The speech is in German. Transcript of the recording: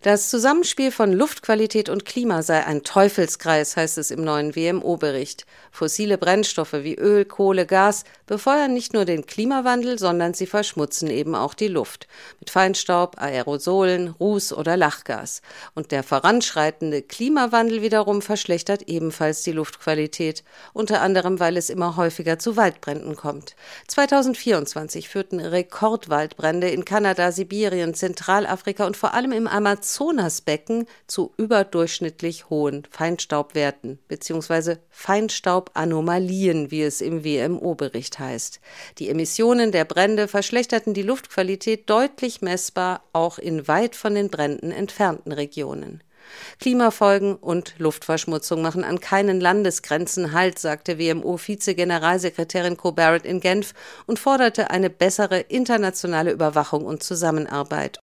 Das Zusammenspiel von Luftqualität und Klima sei ein Teufelskreis, heißt es im neuen WMO-Bericht. Fossile Brennstoffe wie Öl, Kohle, Gas befeuern nicht nur den Klimawandel, sondern sie verschmutzen eben auch die Luft. Mit Feinstaub, Aerosolen, Ruß oder Lachgas. Und der voranschreitende Klimawandel wiederum verschlechtert ebenfalls die Luftqualität. Unter anderem, weil es immer häufiger zu Waldbränden kommt. 2024 führten Rekordwaldbrände in Kanada, Sibirien, Zentralafrika und vor allem im Amazonasbecken zu überdurchschnittlich hohen Feinstaubwerten bzw. Feinstaubanomalien, wie es im WMO-Bericht heißt. Die Emissionen der Brände verschlechterten die Luftqualität deutlich messbar, auch in weit von den Bränden entfernten Regionen. Klimafolgen und Luftverschmutzung machen an keinen Landesgrenzen Halt, sagte WMO-Vize-Generalsekretärin Co Barrett in Genf und forderte eine bessere internationale Überwachung und Zusammenarbeit.